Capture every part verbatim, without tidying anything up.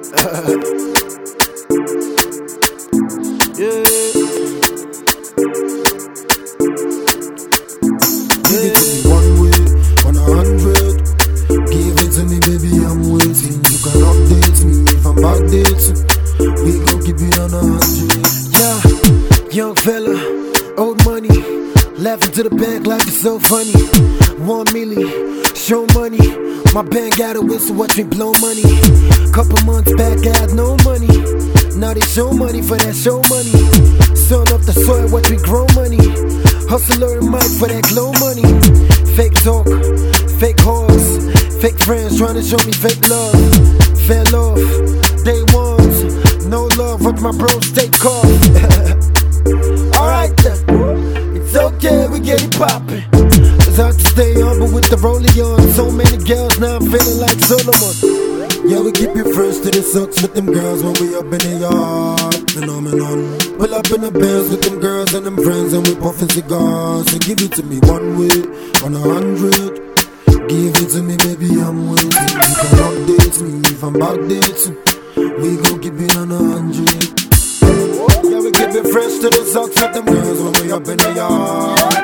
Yeah. Give it to me one way, on a hundred. Give it to me, baby, I'm waiting. You can update me if I'm backdating. We gon' keep it on a hundred. Yeah, young fella, old money, laughing to the bank like it's so funny. One milli, show money. My band got a whistle, watch me blow money. Couple months back, I had no money. Now they show money for that show money. Sun off the soil, watch me grow money. Hustler and Mike for that glow money. Fake talk, fake horse, fake friends trying to show me fake love. Fell off, day ones, no love, watch my bros take off. Alright then, it's okay, we get it poppin'. It's hard to stay humble with the rollie on. So many girls, now I'm feeling like Solomon. Yeah, we keep it fresh to the socks with them girls when we up in the yard. Phenomenon. Pull up in the Benz with them girls and them friends and we puffin' cigars. So give it to me one way, on a hundred. Give it to me, baby, I'm waiting. You can update me if I'm backdating. We gon' keep it on a hundred. Yeah, we keep it fresh to the socks with them girls when we up in the yard.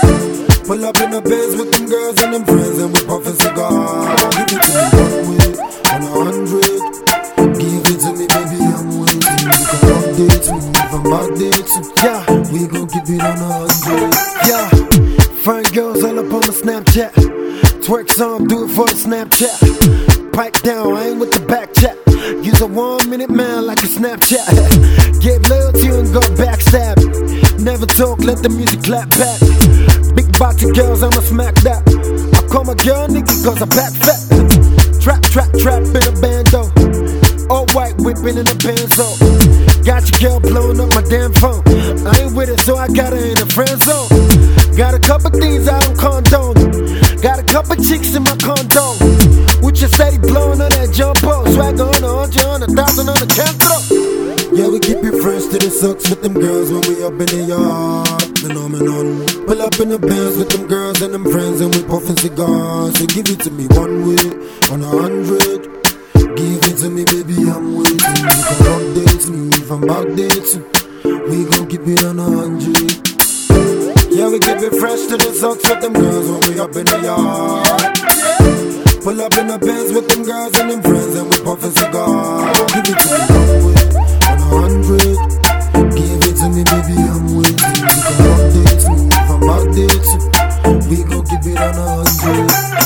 Pull up in the Benz with them girls and them friends and we puffin' cigars. Give it to me one way, on a hundred. Give it to me, baby, I'm waiting. You can update me if I'm backdating. Yeah, we gon' keep it on a hundred. Yeah, fine girls all up on my Snapchat. Twerk song, do it for the Snapchat. Pipe down, I ain't with the back chat. Use a one minute man like a Snapchat. Give loyalty and go backstab. Never talk, let the music clap back. Big body girls, I'ma smack that. I call my girl nigga cause I back fat. Trap, trap, trap in a bando. All white whipping in a benzo. Got your girl blowing up my damn phone. I ain't with it, so I got her in the friend zone. Got a couple things I don't condone. Got a couple chicks in my condo. With your steady blowing on that jumbo. Swagger on a hundred, on a thousand, on a canto. Yeah, we keep it fresh to the socks with them girls when we up in the yard. Phenomenon. Pull up in the Benz with them girls and them friends and we puffin' cigars. So give it to me one way, on a hundred. Give it to me, baby, I'm waiting. You can update me if I'm backdating. We gon' keep it on a hundred. Yeah, we keep it fresh to the socks with them girls when we up in the yard. Pull up in the Benz with them girls and them friends and we puffin' cigars. Give it to me one way, on a hundred. Give it to me, baby, I'm waiting. You can update me if I'm backdating. We gon' keep it on a hundred.